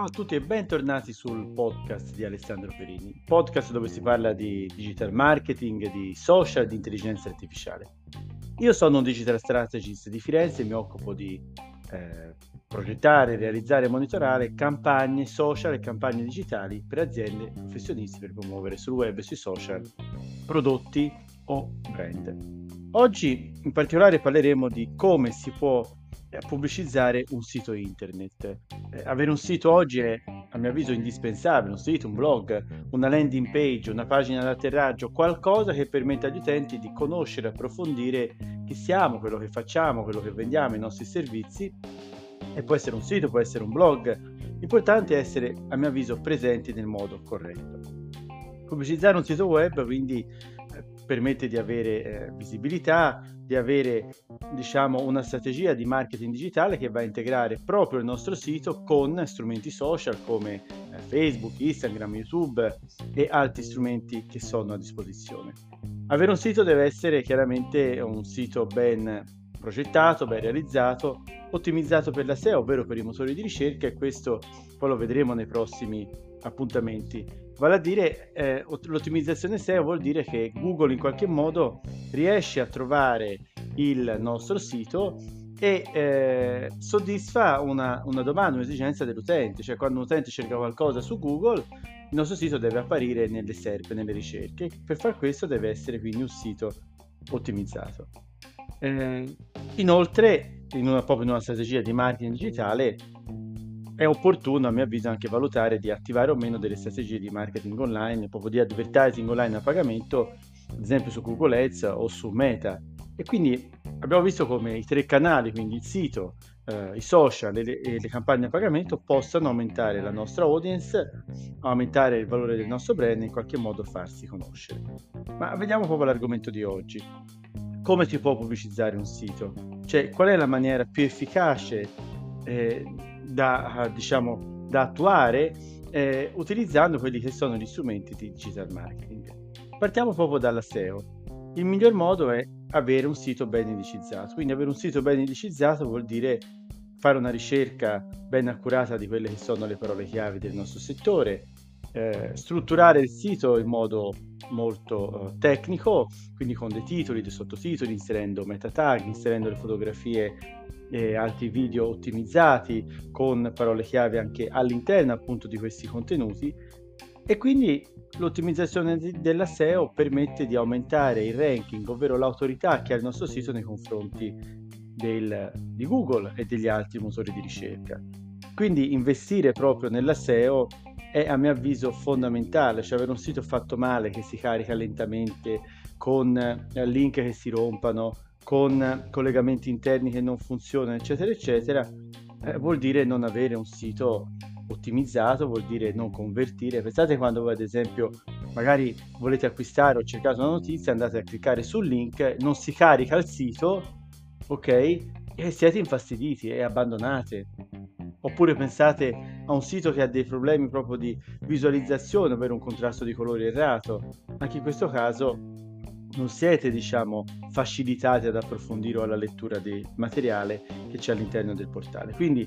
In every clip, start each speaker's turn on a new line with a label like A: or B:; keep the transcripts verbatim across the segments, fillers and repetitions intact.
A: Ciao a tutti e bentornati sul podcast di Alessandro Perini, podcast dove si parla di digital marketing, di social e di intelligenza artificiale. Io sono un digital strategist di Firenze e mi occupo di eh, progettare, realizzare e monitorare campagne social e campagne digitali per aziende e professionisti per promuovere sul web e sui social prodotti o brand. Oggi in particolare parleremo di come si può eh, pubblicizzare un sito internet. Eh, avere un sito oggi è, a mio avviso, indispensabile, un sito, un blog, una landing page, una pagina d'atterraggio, qualcosa che permetta agli utenti di conoscere, approfondire chi siamo, quello che facciamo, quello che vendiamo, i nostri servizi. E può essere un sito, può essere un blog. L'importante è essere, a mio avviso, presenti nel modo corretto. Pubblicizzare un sito web quindi eh, permette di avere eh, visibilità, di avere diciamo una strategia di marketing digitale che va a integrare proprio il nostro sito con strumenti social come eh, Facebook, Instagram, YouTube e altri strumenti che sono a disposizione. Avere un sito deve essere chiaramente un sito ben progettato, ben realizzato, ottimizzato per la S E O, ovvero per i motori di ricerca, e questo poi lo vedremo nei prossimi appuntamenti. Vale a dire, eh, l'ottimizzazione S E O vuol dire che Google in qualche modo riesce a trovare il nostro sito e eh, soddisfa una, una domanda, un'esigenza dell'utente, cioè quando un utente cerca qualcosa su Google, il nostro sito deve apparire nelle S E R P, nelle ricerche. Per far questo deve essere quindi un sito ottimizzato. Eh, inoltre, in una, proprio in una strategia di marketing digitale, è opportuno, a mio avviso, anche valutare di attivare o meno delle strategie di marketing online, proprio di advertising online a pagamento, ad esempio su Google Ads o su Meta. E quindi abbiamo visto come i tre canali, quindi il sito, eh, i social e le, e le campagne a pagamento, possano aumentare la nostra audience, aumentare il valore del nostro brand e in qualche modo farsi conoscere. Ma vediamo proprio l'argomento di oggi. Come si può pubblicizzare un sito? Cioè, qual è la maniera più efficace eh, da, diciamo, da attuare eh, utilizzando quelli che sono gli strumenti di digital marketing? Partiamo proprio dalla S E O. Il miglior modo è avere un sito ben indicizzato. Quindi avere un sito ben indicizzato vuol dire fare una ricerca ben accurata di quelle che sono le parole chiave del nostro settore, eh, strutturare il sito in modo molto uh, tecnico, quindi con dei titoli, dei sottotitoli, inserendo meta tag, inserendo le fotografie e altri video ottimizzati con parole chiave anche all'interno appunto di questi contenuti. E quindi l'ottimizzazione della S E O permette di aumentare il ranking, ovvero l'autorità che ha il nostro sito nei confronti del, di Google e degli altri motori di ricerca. Quindi investire proprio nella S E O è, a mio avviso, fondamentale, cioè avere un sito fatto male, che si carica lentamente, con eh, link che si rompano, con collegamenti interni che non funzionano, eccetera, eccetera, eh, vuol dire non avere un sito ottimizzato, vuol dire non convertire. Pensate quando voi, ad esempio, magari volete acquistare o cercate una notizia, andate a cliccare sul link, non si carica il sito, ok? E siete infastiditi e abbandonate. Oppure pensate a un sito che ha dei problemi proprio di visualizzazione, ovvero un contrasto di colori errato. Anche in questo caso non siete, diciamo, facilitati ad approfondire o alla lettura del materiale che c'è all'interno del portale. Quindi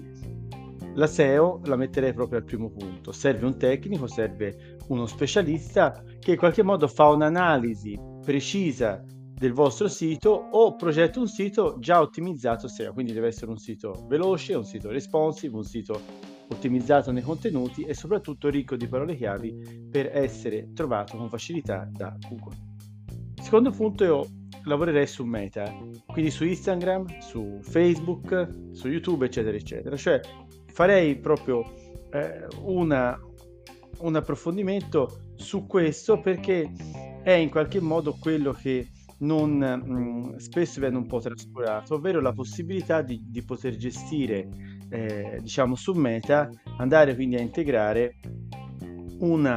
A: la S E O la metterei proprio al primo punto. Serve un tecnico, serve uno specialista che in qualche modo fa un'analisi precisa del vostro sito o progetta un sito già ottimizzato S E O, quindi deve essere un sito veloce, un sito responsive, un sito ottimizzato nei contenuti e soprattutto ricco di parole chiavi per essere trovato con facilità da Google. Secondo punto, io lavorerei su Meta, quindi su Instagram, su Facebook, su YouTube, eccetera, eccetera. Cioè farei proprio eh, una, un approfondimento su questo, perché è in qualche modo quello che non mh, spesso viene un po' trascurato, ovvero la possibilità di, di poter gestire, eh, diciamo, su Meta, andare quindi a integrare una,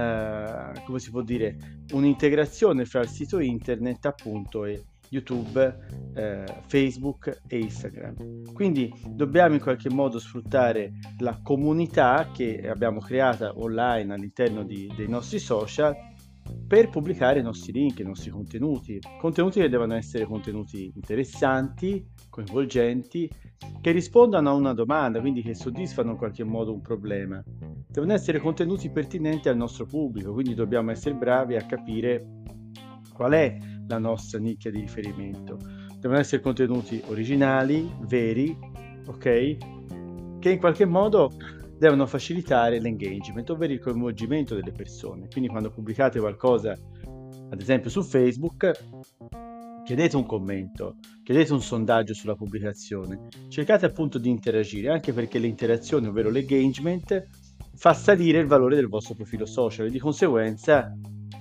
A: eh, come si può dire, un'integrazione fra il sito internet appunto e YouTube, eh, Facebook e Instagram. Quindi dobbiamo in qualche modo sfruttare la comunità che abbiamo creata online all'interno di, dei nostri social per pubblicare i nostri link, i nostri contenuti, contenuti che devono essere contenuti interessanti, coinvolgenti, che rispondano a una domanda, quindi che soddisfano in qualche modo un problema. Devono essere contenuti pertinenti al nostro pubblico, quindi dobbiamo essere bravi a capire qual è la nostra nicchia di riferimento. Devono essere contenuti originali, veri, ok? Che in qualche modo devono facilitare l'engagement, ovvero il coinvolgimento delle persone. Quindi quando pubblicate qualcosa, ad esempio su Facebook, chiedete un commento, chiedete un sondaggio sulla pubblicazione, cercate appunto di interagire, anche perché l'interazione, ovvero l'engagement, fa salire il valore del vostro profilo social e di conseguenza,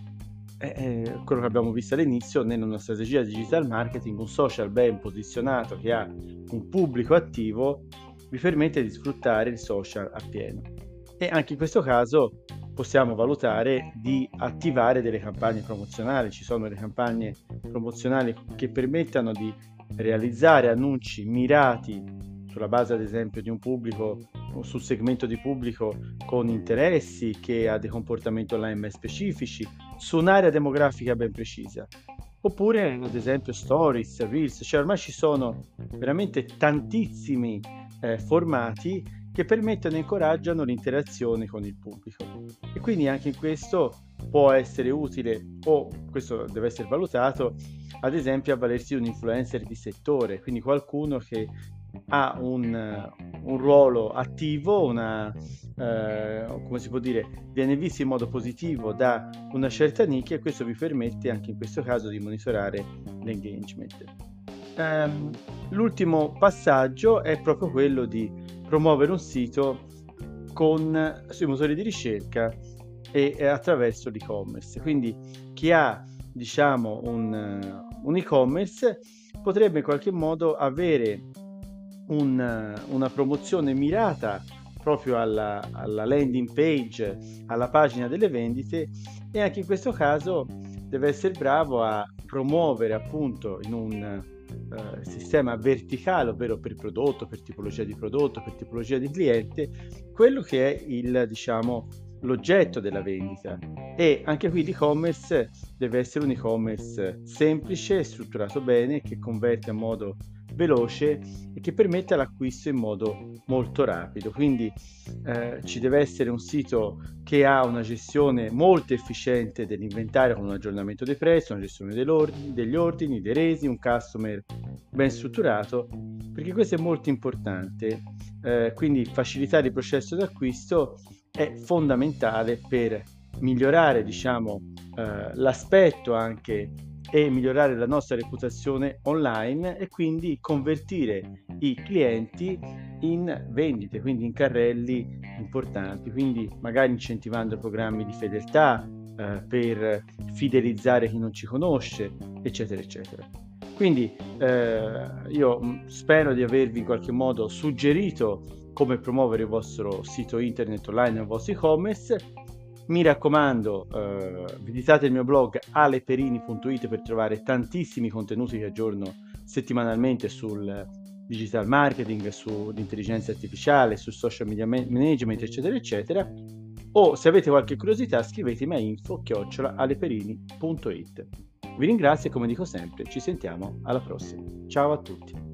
A: eh, quello che abbiamo visto all'inizio, nella nostra strategia di digital marketing, un social ben posizionato che ha un pubblico attivo vi permette di sfruttare il social appieno. E anche in questo caso possiamo valutare di attivare delle campagne promozionali. Ci sono delle campagne promozionali che permettano di realizzare annunci mirati sulla base ad esempio di un pubblico o sul segmento di pubblico con interessi, che ha dei comportamenti online ben specifici, su un'area demografica ben precisa. Oppure ad esempio stories, reels, cioè ormai ci sono veramente tantissimi eh, formati che permettono e incoraggiano l'interazione con il pubblico, e quindi anche in questo può essere utile, o questo deve essere valutato, ad esempio avvalersi di un influencer di settore, quindi qualcuno che ha un, un ruolo attivo, una, eh, come si può dire, viene visto in modo positivo da una certa nicchia, e questo vi permette anche in questo caso di monitorare l'engagement. Um, l'ultimo passaggio è proprio quello di promuovere un sito con, sui motori di ricerca e, e attraverso l'e-commerce. Quindi chi ha, diciamo, un, un e-commerce potrebbe in qualche modo avere un, una promozione mirata proprio alla, alla landing page, alla pagina delle vendite, e anche in questo caso deve essere bravo a promuovere appunto in un Uh, sistema verticale, ovvero per prodotto, per tipologia di prodotto, per tipologia di cliente, quello che è il, diciamo, l'oggetto della vendita. E anche qui l'e-commerce deve essere un e-commerce semplice, strutturato bene, che converte a modo veloce e che permette l'acquisto in modo molto rapido. Quindi eh, ci deve essere un sito che ha una gestione molto efficiente dell'inventario, con un aggiornamento dei prezzi, una gestione degli ordini, dei resi, un customer ben strutturato, perché questo è molto importante. Eh, quindi facilitare il processo d'acquisto è fondamentale per migliorare, diciamo, eh, l'aspetto anche e migliorare la nostra reputazione online, e quindi convertire i clienti in vendite, quindi in carrelli importanti, quindi magari incentivando programmi di fedeltà eh, per fidelizzare chi non ci conosce, eccetera eccetera. Quindi eh, io spero di avervi in qualche modo suggerito come promuovere il vostro sito internet online e il vostro e-commerce. Mi raccomando, eh, visitate il mio blog aleperini punto it per trovare tantissimi contenuti che aggiorno settimanalmente sul digital marketing, sull'intelligenza artificiale, sul social media management, eccetera eccetera. O se avete qualche curiosità scrivetemi a info chiocciola aleperini punto it. Vi ringrazio e, come dico sempre, ci sentiamo alla prossima. Ciao a tutti.